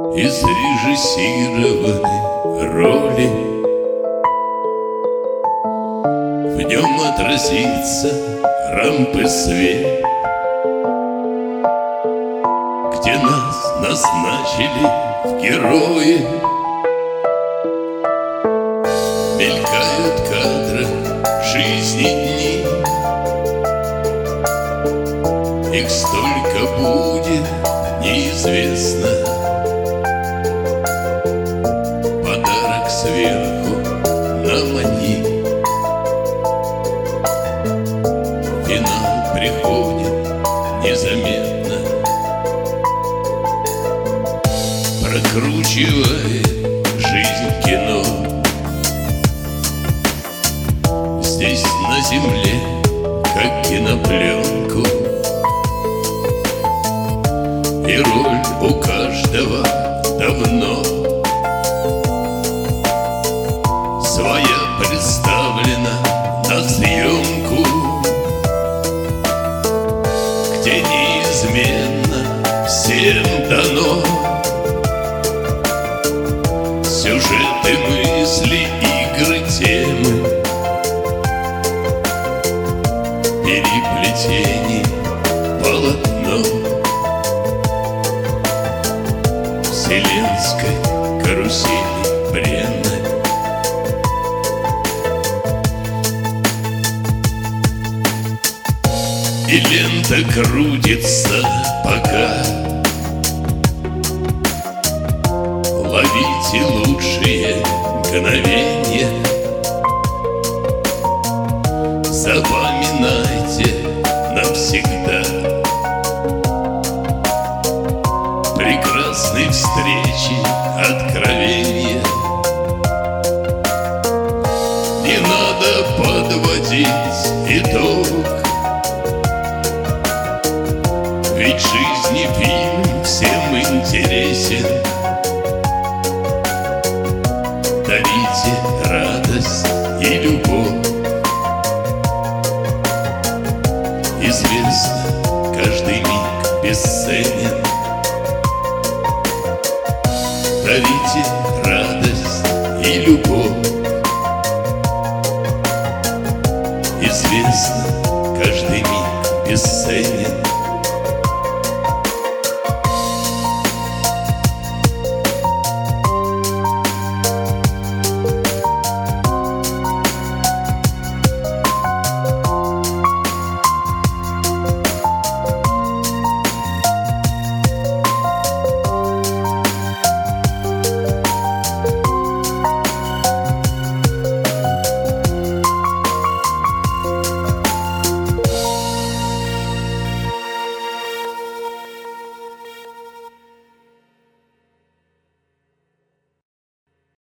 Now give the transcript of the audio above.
и срежиссированы роли. В нем отразится рампы свет, где нас назначили в герои. Мелькают кадры жизни дни, их столько будет неизвестно. Подарок сверху нам они. Финал приходит незаметно, прокручивает жизнь кино. Здесь на земле, как кинопленку, и роль у каждого давно своя представлена на съемку, где неизменно всем дано сюжеты, мысли, игры, темы, переплетений, полотно вселенской карусели бренной. И лента крутится пока. Ловите лучшие мгновения, запоминайте навсегда. Прекрасные встречи, откровения. Не надо подводить итог, ведь жизни фильм всем интересен. Дарите радость и любовь. Известно, каждый миг бесценен. Дарите радость и любовь. Известно, каждый миг бесценен.